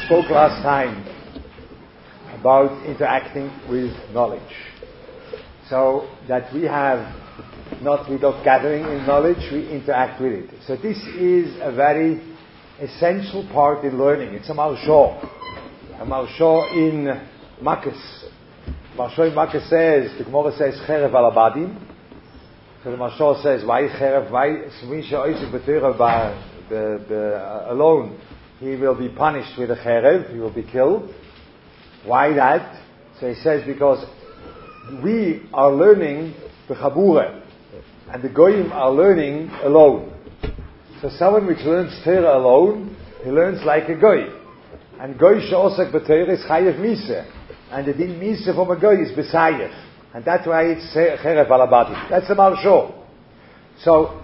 spoke last time about interacting with knowledge. So that we have not without gathering in knowledge, we interact with it. So this is a very essential part in learning. It's a Maharsha. A Maharsha in Makkos. Maharsha in Makkos says, the Gemara says, Cherev al abadim. So the Maharsha says, why Cherev? Why Misha Oisik B'Torah alone? He will be punished with a Cherev. He will be killed. Why that? So he says, because we are learning the Chabura, and the Goyim are learning alone. So someone which learns Torah alone, he learns like a Goy. And Goy she'osak b'Torah is Chayev Miseh. And the din Miseh from a Goy is B'Sayef. And that's why it's Cherev al abadim. That's the Maharsha. So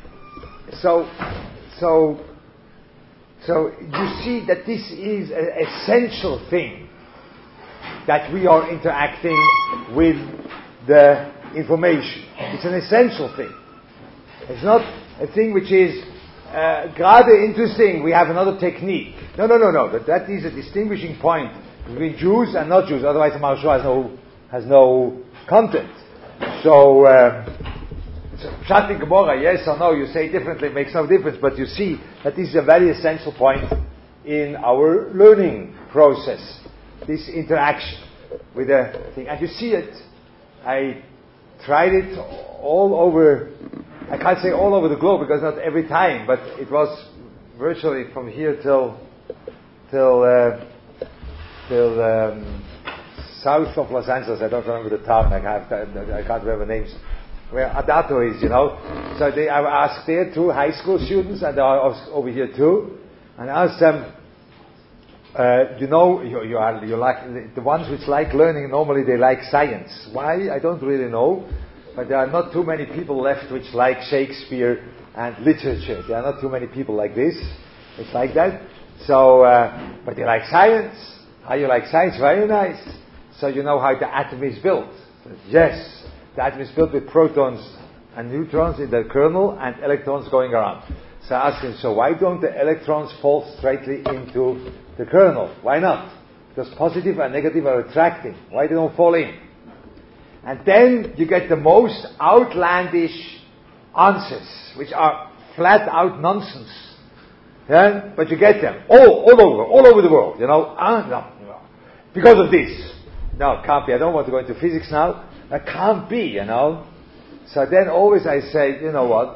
you see that this is an essential thing, that we are interacting with the information. It's an essential thing. It's not a thing which is rather interesting. We have another technique. No. That is a distinguishing point between Jews and not Jews. Otherwise, the Maharsha has no content. So, Pshat in Gemara, yes or no, you say differently, it makes no difference. But you see that this is a very essential point in our learning process. This interaction with a thing. And you see it. I tried it all over, I can't say all over the globe because not every time, but it was virtually from here till south of Los Angeles. I don't remember the town. I can't remember names. Where Adato is, So I asked there 2 high school students, and they are over here too, and I asked them, you like the ones which like learning. Normally, they like science. Why? I don't really know. But there are not too many people left which like Shakespeare and literature. There are not too many people like this. It's like that. So, but you like science. How you like science? Very nice. So you know how the atom is built. Yes, the atom is built with protons and neutrons in the kernel and electrons going around. So I asked him, so why don't the electrons fall straightly into the kernel? Why not? Because positive and negative are attracting. Why they don't fall in? And then you get the most outlandish answers, which are flat out nonsense. Yeah? But you get them all over the world. No. Because of this. No, it can't be. I don't want to go into physics now. That can't be. So then always I say, you know what?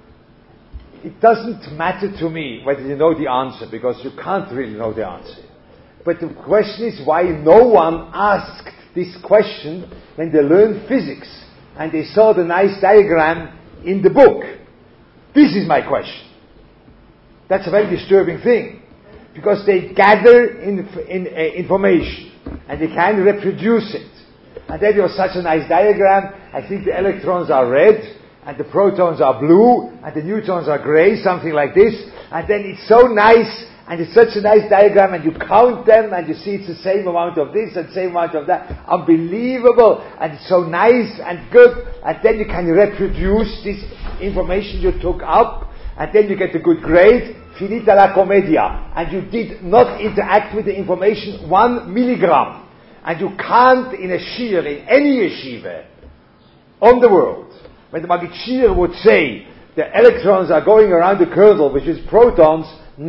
It doesn't matter to me whether you know the answer, because you can't really know the answer. But the question is why no one asked this question when they learned physics and they saw the nice diagram in the book. This is my question. That's a very disturbing thing, because they gather information and they can reproduce it. And then there was such a nice diagram. I think the electrons are red, and the protons are blue, and the neutrons are grey, something like this. And then it's so nice, and it's such a nice diagram, and you count them, and you see it's the same amount of this and same amount of that. Unbelievable, and it's so nice and good. And then you can reproduce this information you took up, and then you get a good grade. Finita la commedia. And you did not interact with the information 1 milligram. And you can't in a shir, in any yeshiva on the world, when the Maggid Shir would say the electrons are going around the kernel, which is protons,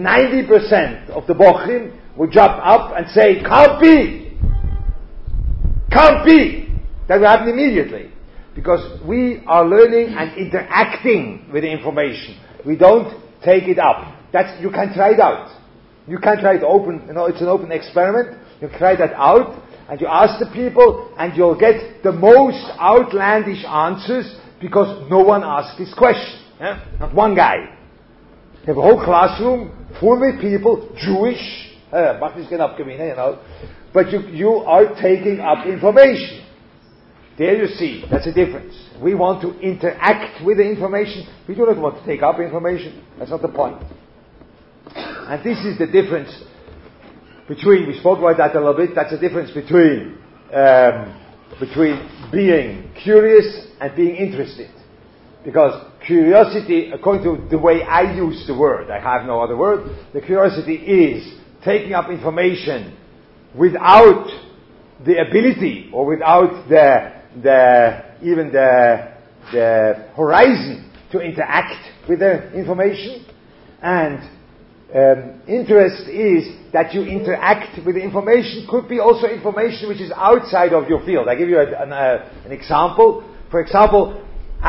90% of the bochim would jump up and say, can't be! Can't be! That will happen immediately. Because we are learning and interacting with the information. We don't take it up. You can try it out. You can try it open, it's an open experiment. You try that out, and you ask the people, and you'll get the most outlandish answers, because no one asked this question. Yeah? Not one guy. You have a whole classroom full with people, Jewish, but you are taking up information. There you see, that's the difference. We want to interact with the information. We do not want to take up information. That's not the point. And this is the difference between, we spoke about that a little bit, that's the difference between being curious and being interested. Because curiosity, according to the way I use the word, I have no other word, the curiosity is taking up information without the ability or without even the horizon to interact with the information. And interest is that you interact with the information. Could be also information which is outside of your field. I give you an example. For example,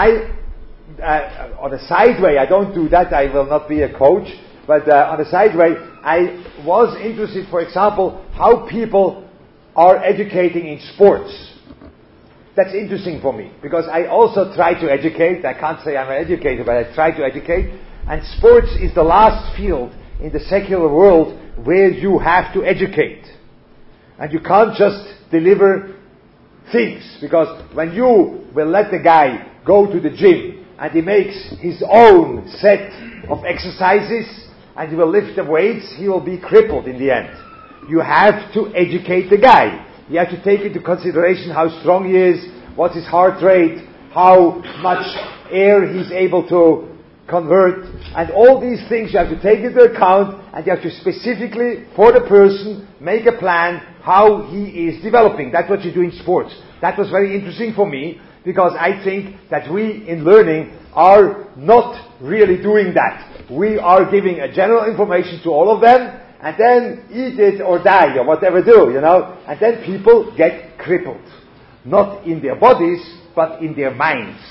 on a side way, I don't do that, I will not be a coach, but on a side way, I was interested, for example, how people are educating in sports. That's interesting for me, because I also try to educate. I can't say I'm an educator, but I try to educate. And sports is the last field in the secular world where you have to educate. And you can't just deliver things, because when you will let the guy go to the gym and he makes his own set of exercises and he will lift the weights, he will be crippled in the end. You have to educate the guy. You have to take into consideration how strong he is, what's his heart rate, how much air he's able to convert, and all these things you have to take into account, and you have to specifically, for the person, make a plan how he is developing. That's what you do in sports. That was very interesting for me, because I think that we in learning are not really doing that. We are giving a general information to all of them, and then eat it or die, or whatever do, and then people get crippled. Not in their bodies, but in their minds,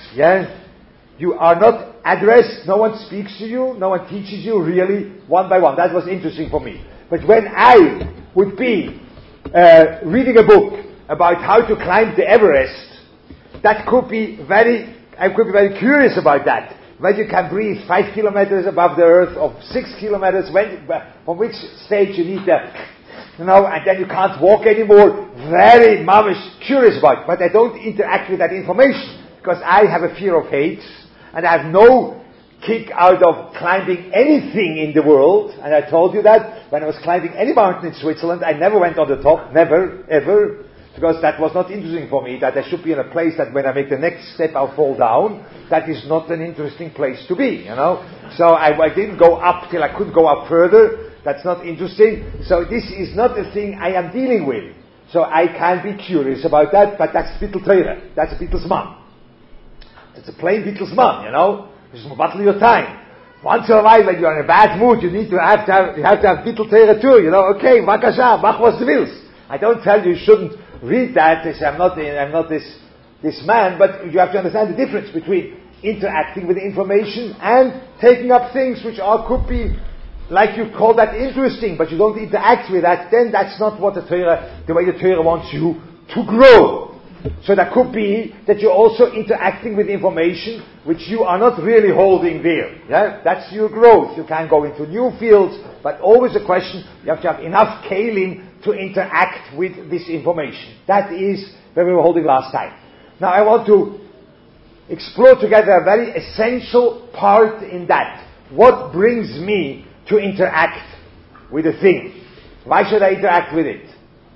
You are not addressed, no one speaks to you, no one teaches you really one by one. That was interesting for me. But when I would be reading a book about how to climb the Everest, I could be very curious about that. When you can breathe 5 kilometers above the earth, or 6 kilometers, from which stage you need and then you can't walk anymore. Very curious about it. But I don't interact with that information, because I have a fear of heights, and I have no kick out of climbing anything in the world. And I told you that when I was climbing any mountain in Switzerland, I never went on the top, never, ever, because that was not interesting for me, that I should be in a place that when I make the next step I'll fall down. That is not an interesting place to be, So I didn't go up till I couldn't go up further. That's not interesting. So this is not a thing I am dealing with. So I can be curious about that, but that's Bittul Torah. That's Bittul Zman. It's a plain Bittul Zman, Just battle your time. Once in a while, when you're in a bad mood, you have to have Bittul Torah too, Okay, Vakasha, mach was du willst. I don't tell you shouldn't read that. I'm not this man, but you have to understand the difference between interacting with the information and taking up things which could be, like you call that interesting, but you don't interact with that. Then that's not what the way the Torah wants you to grow. So that could be that you're also interacting with information which you are not really holding there. That's your growth. You can go into new fields, but always a question, you have to have enough kalim to interact with this information. That is where we were holding last time. Now I want to explore together a very essential part in that. What brings me to interact with a thing? Why should I interact with it?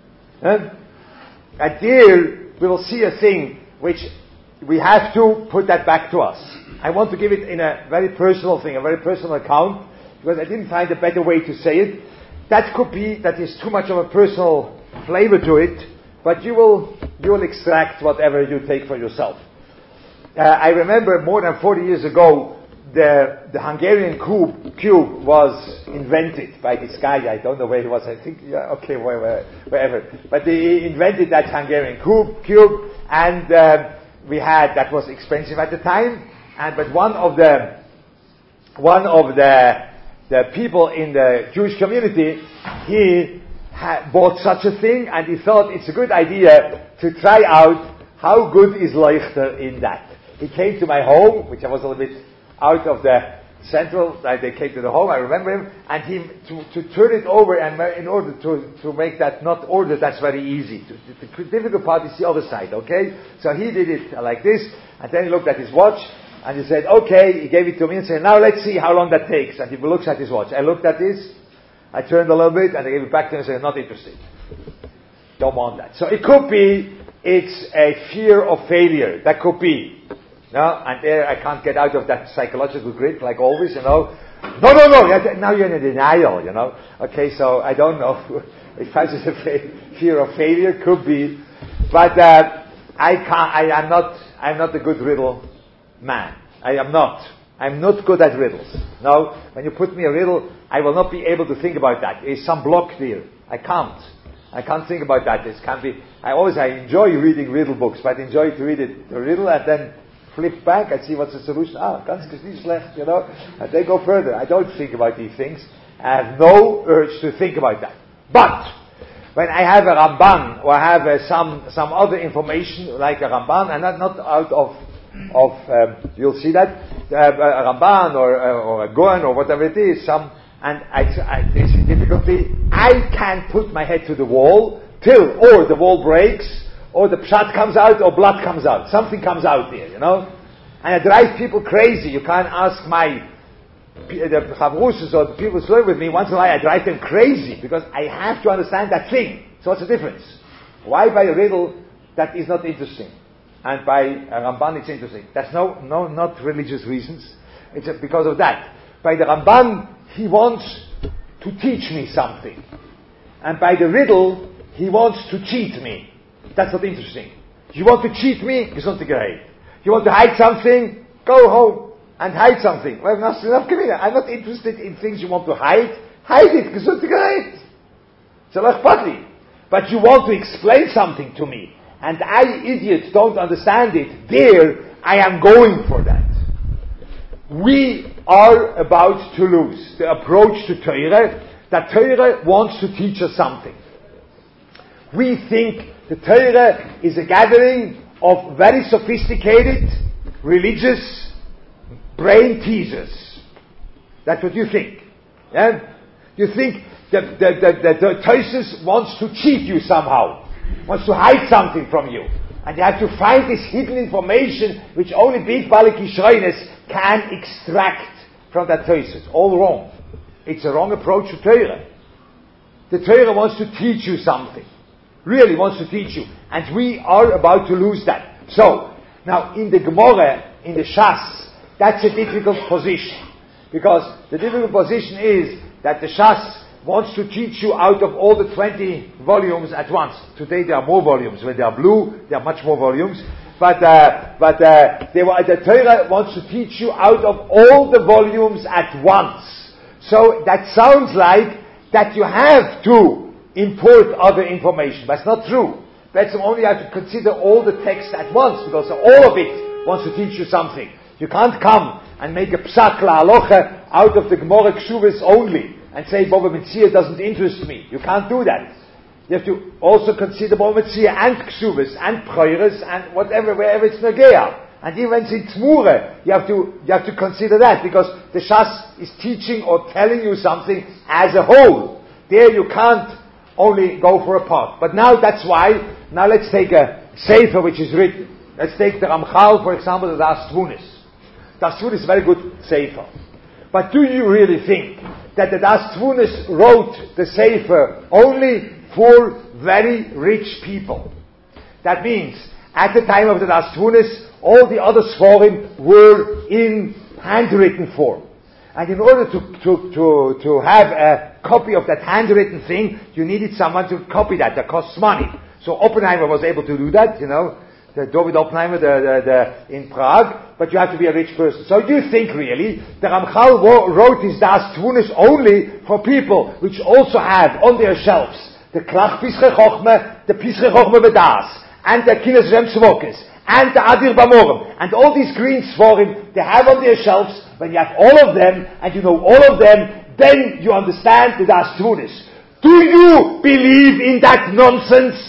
And here we will see a thing which we have to put that back to us. I want to give it in a very personal thing, a very personal account, because I didn't find a better way to say it. That could be that is too much of a personal flavor to it, but you will extract whatever you take for yourself. I remember more than 40 years ago, the Hungarian cube was invented by this guy. I don't know where he was. I think, wherever. But he invented that Hungarian cube, and that was expensive at the time. But one of the people in the Jewish community, he bought such a thing, and he thought it's a good idea to try out how good is Leuchter in that. He came to my home, which I was a little bit out of the central, they came to the home, I remember him, and to turn it over, and in order to make that not ordered, that's very easy. The difficult part is the other side, okay? So he did it like this, and then he looked at his watch, and he said, okay, he gave it to me and said, now let's see how long that takes. And he looks at his watch. I looked at this, I turned a little bit, and I gave it back to him and said, not interested. Don't want that. So it could be, it's a fear of failure. That could be. No? And there I can't get out of that psychological grip, like always, No. Now you're in denial, Okay, so I don't know if I just a fear of failure, could be, but I'm not a good riddle man. I am not. I'm not good at riddles. No, when you put me a riddle, I will not be able to think about that. There's some block there. I can't think about that. This can be. I enjoy reading riddle books, but I enjoy to read the riddle and then flip back and see what's the solution. Ganz schlecht, and then go further. I don't think about these things. I have no urge to think about that. But when I have a Ramban or I have some other information like a Ramban, and not out of you'll see that a Ramban or a Goan or whatever it is, there's a difficulty. I can't put my head to the wall till or the wall breaks, or the pshat comes out, or blood comes out. Something comes out there, And I drive people crazy. You can't ask the chavrushes or the people who live with me. Once in a while, I drive them crazy because I have to understand that thing. So what's the difference? Why by a riddle that is not interesting, and by a Ramban it's interesting? That's not religious reasons. It's because of that. By the Ramban, he wants to teach me something, and by the riddle, he wants to cheat me. That's not interesting. You want to cheat me? Gesundheit. You want to hide something? Go home and hide something. Well, I'm not interested in things you want to hide. Hide it. Gesundheit. But you want to explain something to me, and I, idiot, don't understand it. There, I am going for that. We are about to lose the approach to Torah, that Torah wants to teach us something. We think the Torah is a gathering of very sophisticated, religious brain teasers. That's what you think. Yeah? You think that the Tosfos wants to cheat you somehow, wants to hide something from you. And you have to find this hidden information which only big Balik Yishroines can extract from that Tosfos. All wrong. It's a wrong approach to Torah. The Torah wants to teach you something. Really wants to teach you. And we are about to lose that. So, now in the Gemara, in the Shas, that's a difficult position. Because the difficult position is that the Shas wants to teach you out of all the 20 volumes at once. Today there are more volumes. When they are blue, there are much more volumes. But the Torah wants to teach you out of all the volumes at once. So that sounds like that you have to import other information. But it's not true. That's only have to consider all the text at once, because all of it wants to teach you something. You can't come and make a psak la'alocha out of the Gemara Kshuvas only and say Bava Metzia doesn't interest me. You can't do that. You have to also consider Bava Metzia and Kshuvas and Pchoires and whatever, wherever it's Nagea. And even when it's in Tmure, you have to consider that, because the Shas is teaching or telling you something as a whole. There you can't only go for a part. But now that's why, now let's take a Sefer which is written. Let's take the Ramchal, for example, the Das Tvunis. Das Tvunis is a very good Sefer. But do you really think that the Das Tvunis wrote the Sefer only for very rich people? That means, at the time of the Das Tvunis, all the other Sforim were in handwritten form. And in order to have a copy of that handwritten thing, you needed someone to copy that. That costs money. So Oppenheimer was able to do that, the David Oppenheimer in Prague, but you have to be a rich person. So you think really, the Ramchal wrote his Das Tvunis only for people which also have on their shelves the Klach Pische Chochme, the Pische Chochme Vedas, and the Kinas Rem Tzvokes, and the Adir Bamorim, and all these green Sforim they have on their shelves. When you have all of them, and you know all of them, then you understand the Das Tvunis. Do you believe in that nonsense?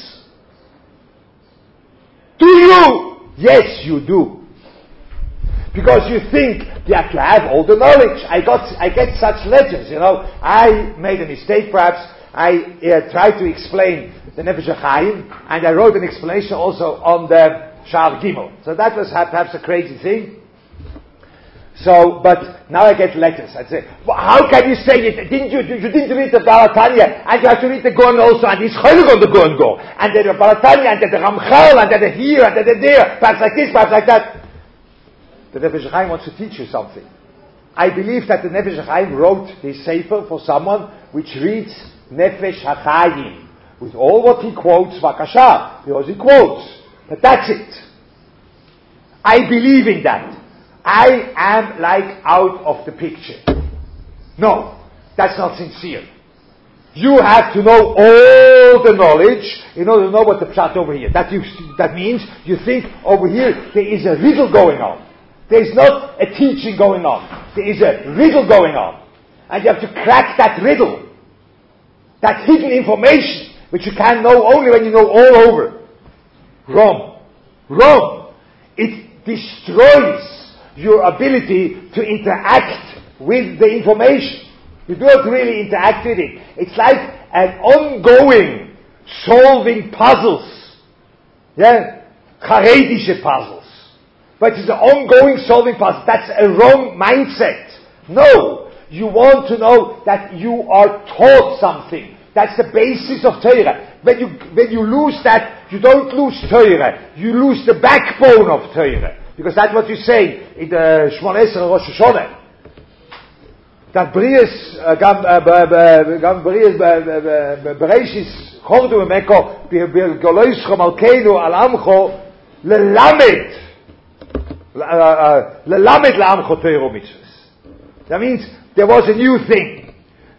Do you? Yes, you do. Because you think you have to have all the knowledge. I get such letters, I made a mistake perhaps. I tried to explain the Nefesh HaChaim, and I wrote an explanation also on the Sha'ar Gimel. So that was perhaps a crazy thing. So, but now I get letters. I say, well, how can you say it? You didn't read the Balatanya, and you have to read the Goan also, and he's chaylik on the Goan go. And then the Balatanya, and then the Ramchal, and then the here, and then the there, perhaps like this, perhaps like that. The Nefesh HaChaim wants to teach you something. I believe that the Nefesh HaChaim wrote this Sefer for someone which reads Nefesh HaChaim with all what he quotes, Vakasha, because he quotes. But that's it. I believe in that. I am like out of the picture. No, that's not sincere. You have to know all the knowledge in order to know what the pshat over here. That means you think over here there is a riddle going on. There is not a teaching going on. There is a riddle going on. And you have to crack that riddle. That hidden information, which you can know only when you know all over. Wrong. Wrong. It destroys your ability to interact with the information. You do not really interact with it. It's like an ongoing solving puzzles. Yeah? Charedische puzzles. But it's an ongoing solving puzzle. That's a wrong mindset. No. You want to know that you are taught something. That's the basis of Torah. When you lose that, you don't lose Torah. You lose the backbone of Torah. Because that's what you say in the Shmoneh Esrei Rosh Hashanah. That Brias, gam Brias Bereishis Chordu Emeko B'Goloischo Malkeinu Al Amcho Lelamed La'amcho Torah Mitzvos. That means there was a new thing.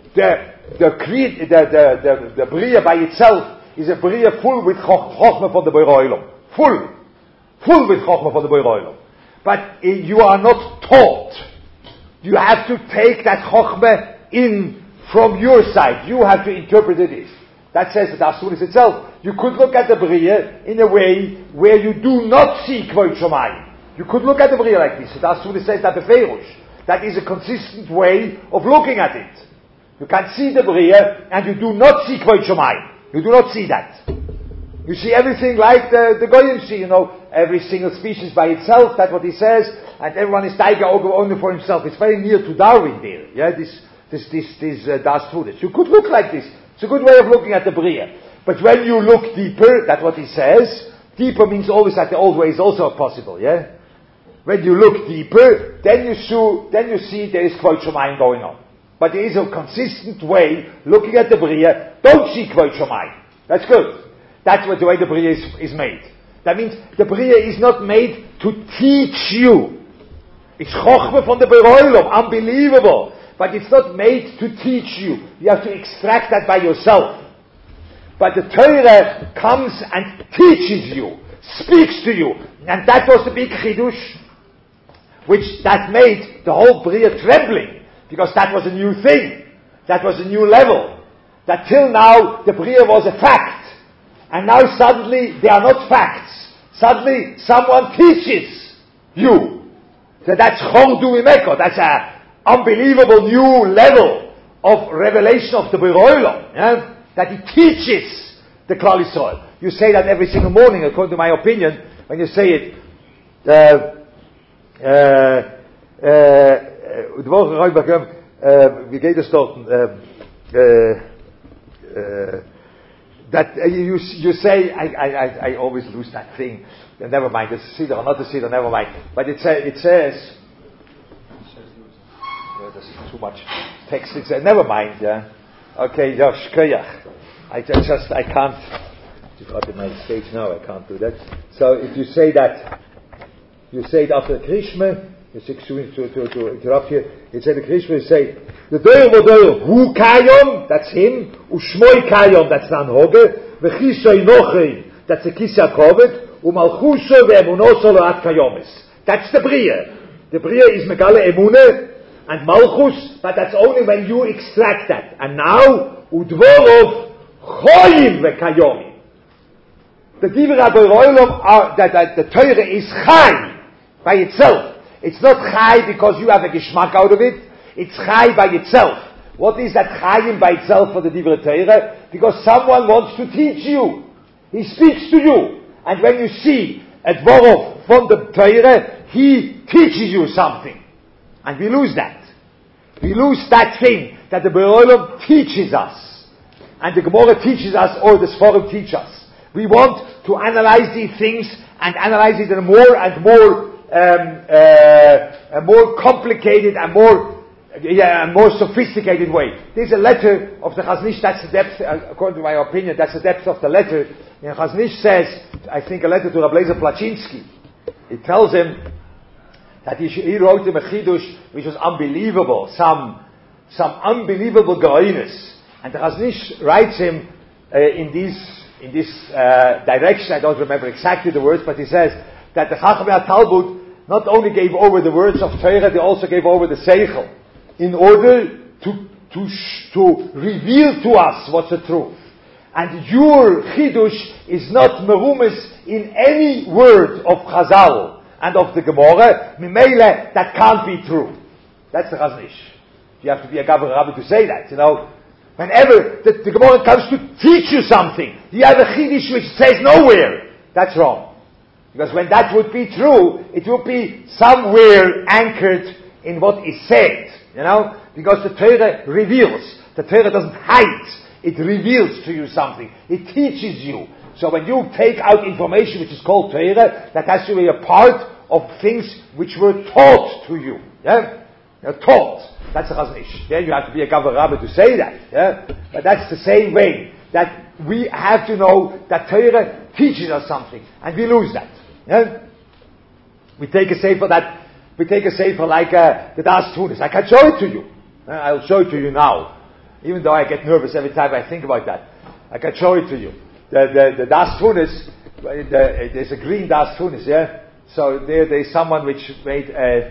The Bria by itself is a Bria full with Chochmah from the Borei Olam. Full with Chochmah from the Borei Olam. But you are not taught. You have to take that Chochmah in from your side. You have to interpret it. That says the Asuris itself. You could look at the Bria in a way where you do not see Kvod Shomayim. You could look at the Bria like this. The Asuris says that the Feirush. That is a consistent way of looking at it. You can see the Bria and you do not see Kvod Shomayim. You do not see that. You see everything like the Goyim see, every single species by itself, that's what he says, and everyone is tiger only for himself. It's very near to Darwin there, yeah, this Das Trudes. You could look like this. It's a good way of looking at the Bria. But when you look deeper, that's what he says, deeper means always that the old way is also possible, yeah? When you look deeper, then you see there is Kvod Shomayim going on. But there is a consistent way, looking at the Bria, don't see Kvod Shomayim. That's good. That's what the way the Bria is made. That means the Bria is not made to teach you. It's Chochmah from the Borei Olam, unbelievable. But it's not made to teach you. You have to extract that by yourself. But the Torah comes and teaches you, speaks to you. And that was the big Chidush, that made the whole Bria trembling. Because that was a new thing. That was a new level. That till now, the Bria was a fact. And now suddenly, they are not facts. Suddenly, someone teaches you. So that's Chordu Imeko. That's an unbelievable new level of revelation of the Borei Olam. Yeah? That he teaches the Klal Yisrael. You say that every single morning, according to my opinion, when you say it. Wie geht es dort? That you say, I always lose that thing. Never mind, it's a siddur, not a siddur, never mind. But it says, there's too much text. It says, never mind, yeah. Okay, Josh, Koyach. I can't. You've got in my stage now. I can't do that. So if you say that, you say it after Krishma. To interrupt here, it said the Krishma say the Doyer Hu Kayom, that's him, Ushmoi Kayom, that's the Anhoge, V'chisoi Nochei, that's the Kisya Kovet, Umalchuso Ve'emunoso Lo'at Kayomis. That's the Bria. The Bria is Megale Emune and Malchus, but that's only when you extract that. And now, Udvorov Choyim Ve'Kayomim. The Divrei Borei Olam are that the Torah is Chai by itself. It's not chai because you have a geschmack out of it. It's chai by itself. What is that chayim by itself for the Divrei Torah? Because someone wants to teach you. He speaks to you. And when you see a dvorov from the Torah, he teaches you something. And we lose that. We lose that thing that the Borei Olam teaches us. And the Gemara teaches us, or the Sforim teach us. We want to analyze these things and analyze it in a more and more complicated and more sophisticated way. There's a letter of the Chazon Ish, that's the depth, according to my opinion, that's the depth of the letter. And Chazon Ish says, I think a letter to Rabbi Lezer Plachinsky, it tells him that he wrote him a chidush which was unbelievable, some unbelievable geoinus. And the Chazon Ish writes him in this direction. I don't remember exactly the words, but he says that the Chachamei Talmud not only gave over the words of Torah, they also gave over the Seichel in order to reveal to us what's the truth. And your chidush is not merumes in any word of Chazal and of the Gemara. Mimele, that can't be true. That's the Chazon Ish. You have to be a Gavur Rabbi to say that, Whenever the Gemara comes to teach you something, you have a chidush which says nowhere. That's wrong. Because when that would be true, it would be somewhere anchored in what is said. Because the Torah reveals. The Torah doesn't hide. It reveals to you something. It teaches you. So when you take out information which is called Torah, that has to be a part of things which were taught to you. Taught. That's the Chazon Ish. You have to be a Gavur Rabbi to say that. But that's the same way that we have to know that Torah teaches us something, and we lose that. We take a sefer like the Das Tunis. I can show it to you. I'll show it to you now, even though I get nervous every time I think about that. I can show it to you. The Das Tunis, there's a green Das Tunis, So there's someone which made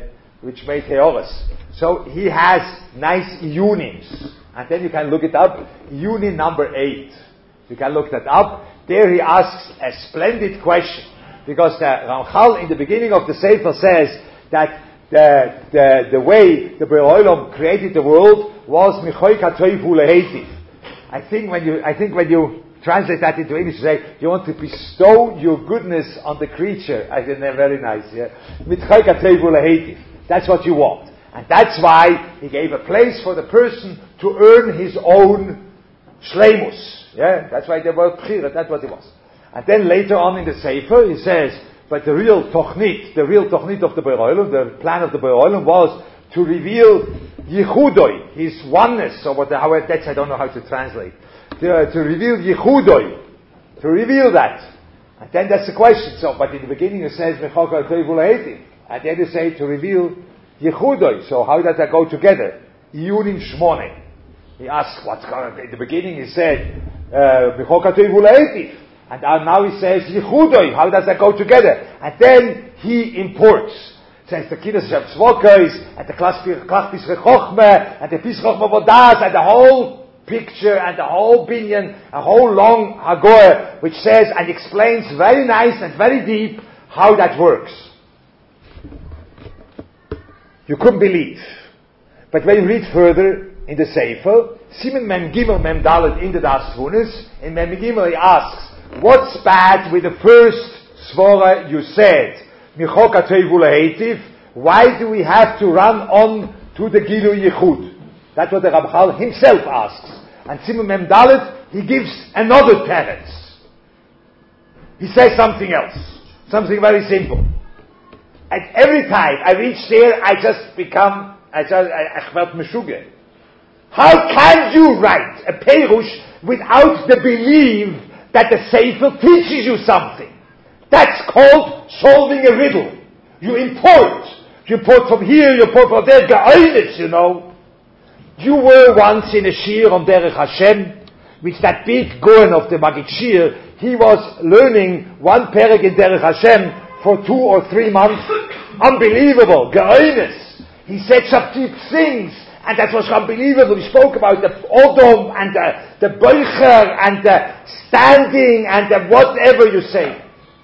Heoris. So he has nice unions. And then you can look it up. Union number 8. You can look that up. There he asks a splendid question. Because the Ramchal in the beginning of the Sefer says that the way the Borei Olam created the world was Michoy Katoiv Ulehetiv. I think when you translate that into English, you say you want to bestow your goodness on the creature. I think they're very nice. Michoy Katoiv Ulehetiv. That's what you want. And that's why he gave a place for the person to earn his own shleimus. That's why they were Bchira, that's what it was. And then later on in the Sefer, he says, but the real tochnit of the Borei Olam, the plan of the Borei Olam was to reveal Yichudoi, his oneness, or that's I don't know how to translate. To reveal Yichudoi, to reveal that. And then that's the question. So, but in the beginning it says, and then you say to reveal Yichudoi. So how does that go together? Iyunim Shmone. He asks, what's going on? In the beginning he said, and now he says Yichudoi. How does that go together? And then he imports. Says the Kiddush Shem Tzvokos, and the Klach Pisrei Chochmeh, and the Pisrei Chochmeh Vodas, and the whole picture, and the whole binyan, a whole long Hagor, which says and explains very nice and very deep how that works. You couldn't believe. But when you read further in the Sefer, Siman Mem Gimel Mem Dalet in the Das Tunis, in Mem Gimel he asks, what's bad with the first svara you said? Why do we have to run on to the Gilu Yichud? That's what the Ramchal himself asks. And Siman Mem Dalet, he gives another teretz. He says something else. Something very simple. And every time I reach there, I felt meshuggah. How can you write a perush without the belief that the Sefer teaches you something? That's called solving a riddle. You import from here, you import from there, ge'oinitz, You were once in a shir on Derech Hashem, with that big Goen of the Magid Shir. He was learning one perek in Derech Hashem for 2 or 3 months. Unbelievable, ge'oinitz. He said some deep things, and that was unbelievable. We spoke about the Odom, and the Boicher, and the standing, and the whatever you say.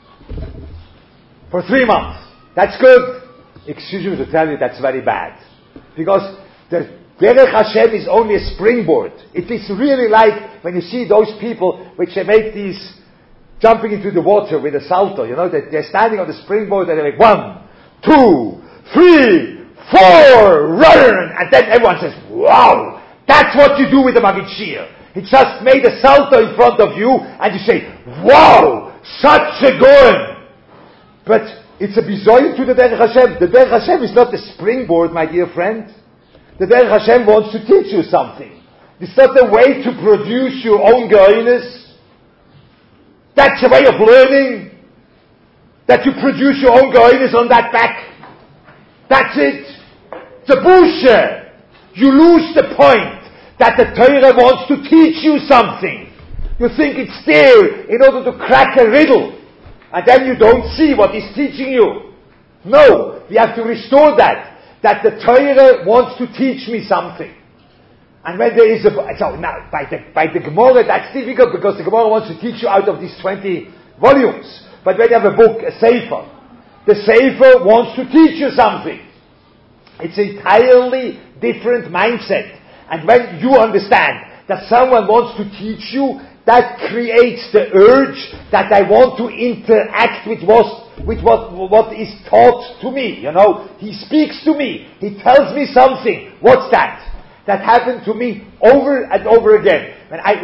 For 3 months. That's good. Excuse me to tell you, that's very bad. Because the Derech Hashem is only a springboard. It is really like when you see those people which they make these jumping into the water with a salto, they're standing on the springboard and they make 1, 2, 3, 4, run! And then everyone says, wow! That's what you do with the Magid Shir. He just made a salto in front of you and you say, wow! Such a goin! But It's a bizoyin to the Derech Hashem. The Derech Hashem is not the springboard, my dear friend. The Derech Hashem wants to teach you something. It's not a way to produce your own geoinus. That's a way of learning. That you produce your own geoinus on that back. That's it. It's a bullshit. You lose the point that the Torah wants to teach you something. You think it's there in order to crack a riddle. And then you don't see what he's teaching you. No, we have to restore that. That the Torah wants to teach me something. And when there is so now, by the Gemara, that's difficult because the Gemara wants to teach you out of these 20 volumes. But when you have a book, a Sefer, the Sefer wants to teach you something. It's an entirely different mindset. And when you understand that someone wants to teach you, that creates the urge that I want to interact with what is taught to me. You know, he speaks to me. He tells me something. What's that? That happened to me over and over again. And I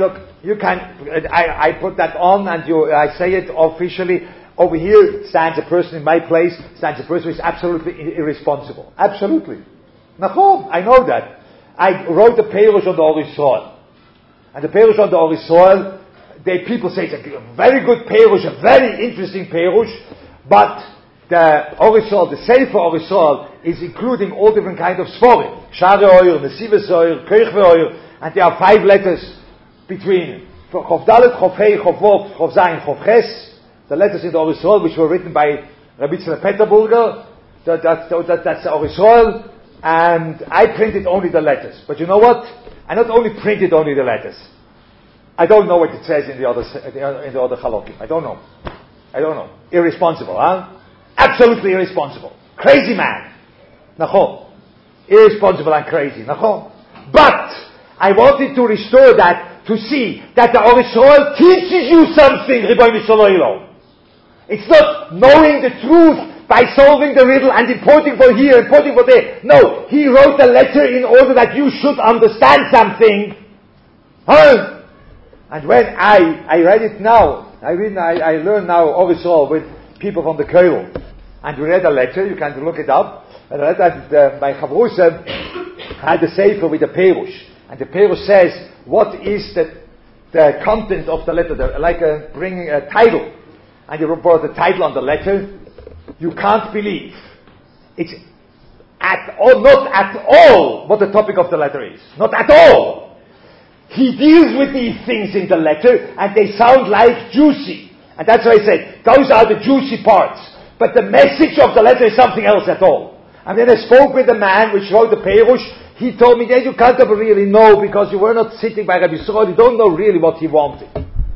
put that on and I say it officially. Over here stands a person in my place, stands a person who is absolutely irresponsible. Absolutely. Nachon, I know that. I wrote the Perush on the Or Yisrael. And the Perush on the Or Yisrael, people say it's a very good Perush, a very interesting Perush, but the Or Yisrael, the Sefer Or Yisrael, is including all different kinds of Sforim. Share Oyer, Nesives Oyer, Kirchve Oyer, and there are 5 letters between Chof Dalet, Chof Hei, Chof Vov, Chof Zayin, Chof Ches, the letters in the Or Yisrael, which were written by Rabbi Tzvi Peterburger. That's the Or Yisrael, and I printed only the letters. But you know what? I not only printed only the letters. I don't know what it says in the other Chalokim. I don't know. Irresponsible, huh? Absolutely irresponsible. Crazy man. Nachon. Irresponsible and crazy. Nachon. But I wanted to restore that, to see that the Or Yisrael teaches you something, Ribono Shel Olam. It's not knowing the truth by solving the riddle and importing for here, importing for there. No, he wrote a letter in order that you should understand something. Huh? And when I read it now, I learned now Or Yisrael with people from the Kollel. And we read a letter, you can look it up. And I read that my Chavrusa had a Sefer with a Perush. And the Perush says, what is the content of the letter? Bringing a title. And you brought the title on the letter. You can't believe. It's not at all what the topic of the letter is. Not at all. He deals with these things in the letter, and they sound like juicy. And that's why I said, those are the juicy parts. But the message of the letter is something else at all. And then I spoke with the man which wrote the Perush. He told me, you can't ever really know because you were not sitting by Rabbi Yisrael. You don't know really what he wanted.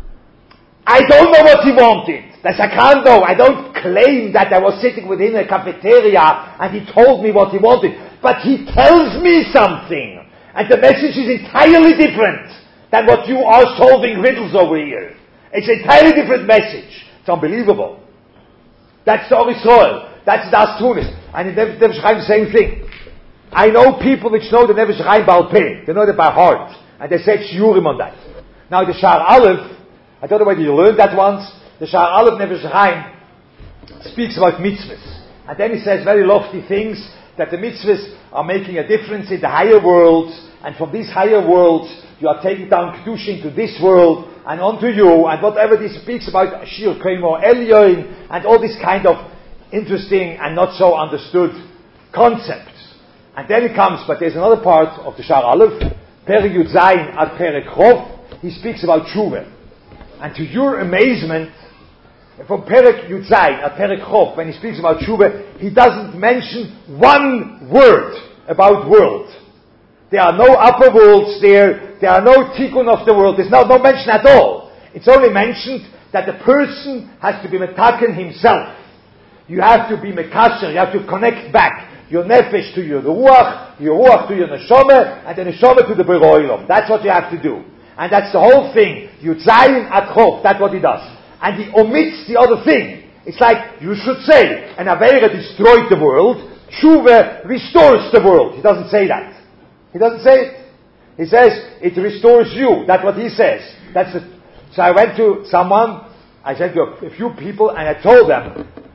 I don't know what he wanted. That's I can't know. I don't claim that I was sitting with him in a cafeteria and he told me what he wanted. But he tells me something. And the message is entirely different than what you are solving riddles over here. It's an entirely different message. It's unbelievable. That's the Or Yisrael. That's Das Tunis. And they never the same thing. I know people which know the Never Shchaim Baal Peh. They know that by heart. And they said shiurim on that. Now the Shar Aleph, I don't know whether you learned that once, the Shar Aleph Never Shchaim speaks about mitzvahs. And then he says very lofty things, that the mitzvahs are making a difference in the higher worlds, and from these higher worlds, you are taking down Kedusha into this world, and onto you, and whatever this speaks about, Shir Kemo Elyoin, and all this kind of interesting and not so understood concepts. And then it comes, but there's another part of the Shar Aleph, Perek Yud Zayin ad Perek Chof, he speaks about Tshuva. And to your amazement, from Perek Yud Zayin at Perek Chof, when he speaks about Tshuva, he doesn't mention one word about world. There are no upper worlds there are no tikkun of the world, there's no mention at all. It's only mentioned that the person has to be metaken himself. You have to be mekasher, you have to connect back your nefesh to your ruach to your neshama, and the neshama to the Borei Olam. That's what you have to do. And that's the whole thing. Yud Zayin at Chof, that's what he does. And he omits the other thing. It's like, you should say, an Aveira destroyed the world, Tshuva restores the world. He doesn't say that. He doesn't say it. He says, it restores you. That's what he says. So I went to someone, I said to a few people, and I told them,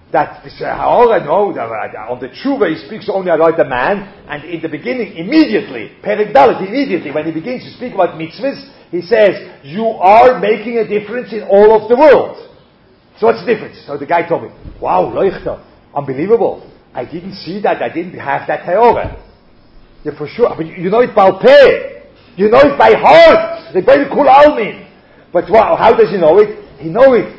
that the Ha'ora, no, on the Tshuva he speaks only about the man, and in the beginning, immediately, Perek Dalet, immediately, when he begins to speak about mitzvahs, he says, you are making a difference in all of the world. So what's the difference? So the guy told me, wow, Leuchter, unbelievable. I didn't see that, I didn't have that Ha'ora. Yeah, for sure, but you know it Baal Peh. You know it by heart. The Rebbeinu Kul Almin. But wow, how does he know it? He knows it.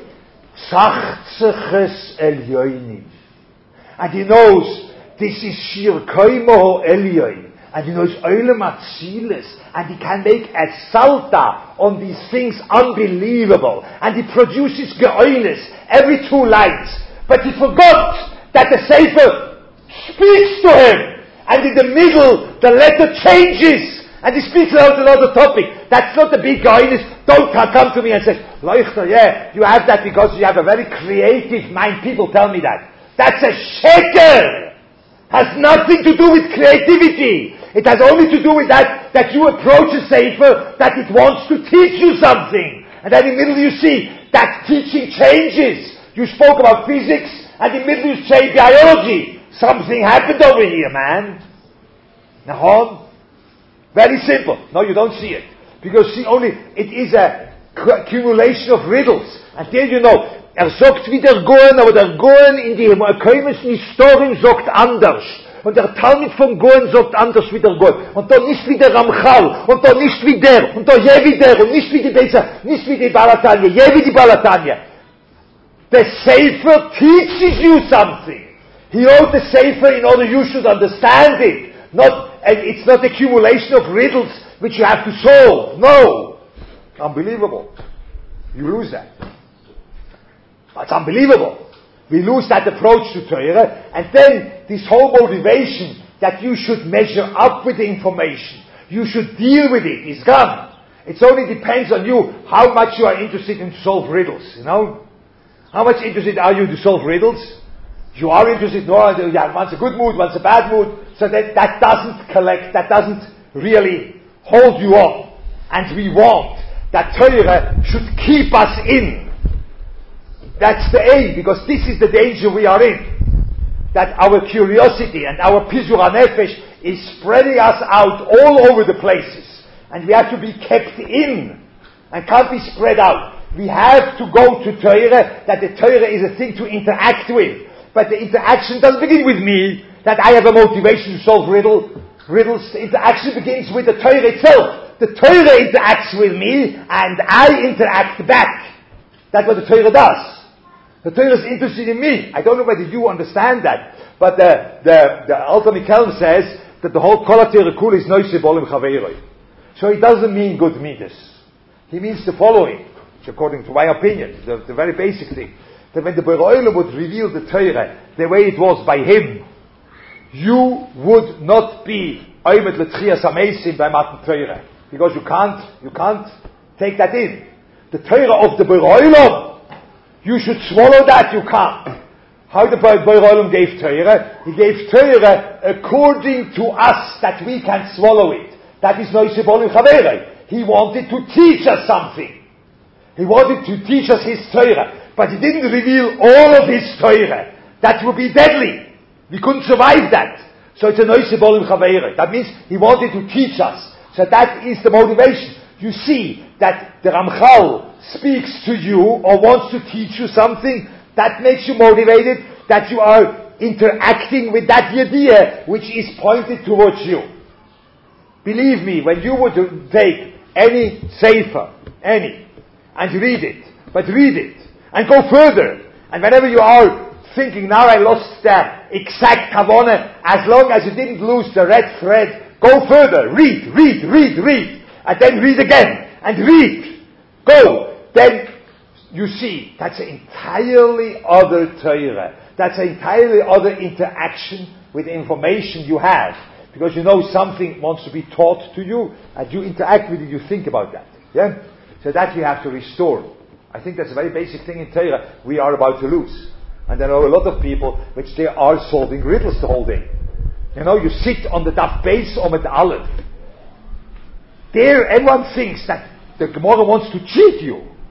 Sachzeches Elyoinim. And he knows this is Shir Koimo Elyoin. And he knows Oilem Atzilis. And he can make a salta on these things unbelievable. And he produces Geoilis every 2 lines. But he forgot that the Sefer speaks to him. And in the middle, the letter changes. And he speaks about another topic. That's not the big Geoilis. Don't come to me and say, Leuchter, yeah, you have that because you have a very creative mind. People tell me that. That's a sheker. Has nothing to do with creativity. It has only to do with that you approach a sefer, that it wants to teach you something. And then in the middle you see that teaching changes. You spoke about physics, and in the middle you say biology. Something happened over here, man. Nahon? Very simple. No, you don't see it. Because see, only, it is a accumulation of riddles. And then you know, sagt wie der Goen, aber der Goen in die ökonomischen Historien sagt anders. Und der Talmud vom Goen sagt anders wie der Goen. Und da nicht wie der Ramchal, und da nicht wie der, und da je wie der, und nicht wie die Bezer, nicht wie die Balatanya, je wie die Balatanya. The Sefer teaches you something. He wrote the Sefer in order you should understand it. And it's not accumulation of riddles which you have to solve. No. Unbelievable. You lose that. It's unbelievable. We lose that approach to Torah, and then this whole motivation that you should measure up with the information, you should deal with it, is gone. It only depends on you how much you are interested in to solve riddles, you know? How much interested are you to solve riddles? You are interested, no, once a good mood, once a bad mood, so that doesn't collect, that doesn't really hold you up. And we want that Torah should keep us in. That's the aim, because this is the danger we are in. That our curiosity and our Pizur HaNefesh is spreading us out all over the places. And we have to be kept in, and can't be spread out. We have to go to Torah, that the Torah is a thing to interact with. But the interaction doesn't begin with me, that I have a motivation to solve riddles. The interaction begins with the Torah itself. The Torah interacts with me, and I interact back. That's what the Torah does. The Torah is interested in me. I don't know whether you understand that, but the Alter Mikelm says that the whole Kol HaTorah Kula is Noise Bolim Chaveiroi. So it doesn't mean good midas. He means the following, which according to my opinion, the very basic thing, that when the Borei Olam would reveal the Torah the way it was by him, you would not be Oymet L'Tchias HaMeisim by Matan Torah, because you can't take that in. The Torah of the Borei Olam, you should swallow that, you can't. How the Borei Olam gave Torah? He gave Torah according to us, that we can swallow it. That is Noise Bolim Chaveiroi. He wanted to teach us something. He wanted to teach us his Torah. But he didn't reveal all of his Torah. That would be deadly. We couldn't survive that. So it's a Noise Bolim Chaveiroi. That means he wanted to teach us. So that is the motivation. You see that the Ramchal speaks to you or wants to teach you something, that makes you motivated, that you are interacting with that idea which is pointed towards you. Believe me, when you would take any sefer, and read it, and go further, and whenever you are thinking, now I lost the exact Kavanah, as long as you didn't lose the red thread, go further, read, and then read again, and read, go, then you see, that's an entirely other Torah. That's an entirely other interaction with information you have. Because you know something wants to be taught to you, and you interact with it, you think about that. Yeah? So that we have to restore. I think that's a very basic thing in Torah we are about to lose. And there are a lot of people which they are solving riddles the whole day. You know, you sit on the Daf Beis or the Aleph. There everyone thinks that the Gemara wants to cheat you.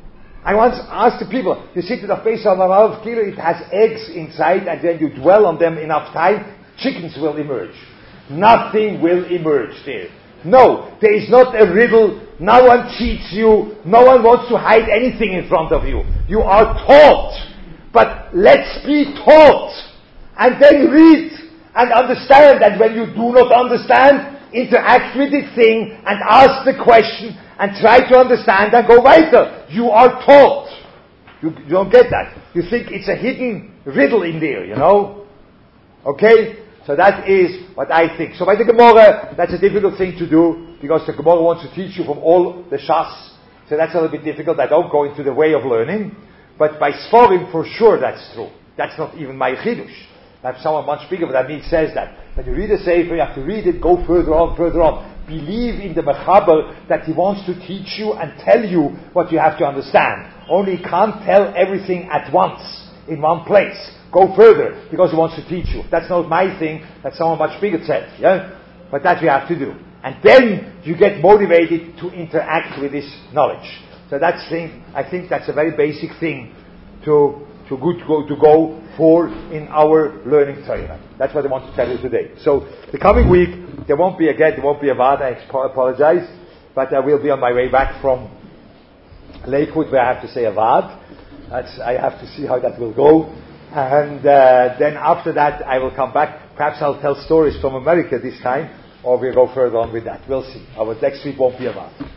I once asked the people, you sit in a face on a kilo, it has eggs inside, and then you dwell on them enough time, chickens will emerge. Nothing will emerge there. No, there is not a riddle. No one cheats you. No one wants to hide anything in front of you. You are taught. But let's be taught. And then read and understand. And when you do not understand, interact with the thing and ask the question and try to understand and go weiter. You are taught. You don't get that. You think it's a hidden riddle in there, you know? Okay? So that is what I think. So by the Gemara, that's a difficult thing to do, because the Gemara wants to teach you from all the Shas. So that's a little bit difficult. I don't go into the way of learning. But by Sforim, for sure that's true. That's not even my Chidush. I have someone much bigger, but that means says that. When you read a Sefer, you have to read it, go further on. Believe in the Mechaber that he wants to teach you and tell you what you have to understand. Only he can't tell everything at once, in one place. Go further, because he wants to teach you. That's not my thing, that's someone much bigger said, yeah? But that we have to do. And then you get motivated to interact with this knowledge. So that's I think that's a very basic thing to go for in our learning Torah. That's what I want to tell you today. So the coming week, there won't be a Vada, I apologize, but I will be on my way back from Lakewood, where I have to say a Vad. I have to see how that will go. And then after that, I will come back. Perhaps I'll tell stories from America this time, or we'll go further on with that. We'll see. Our next week won't be a Vad.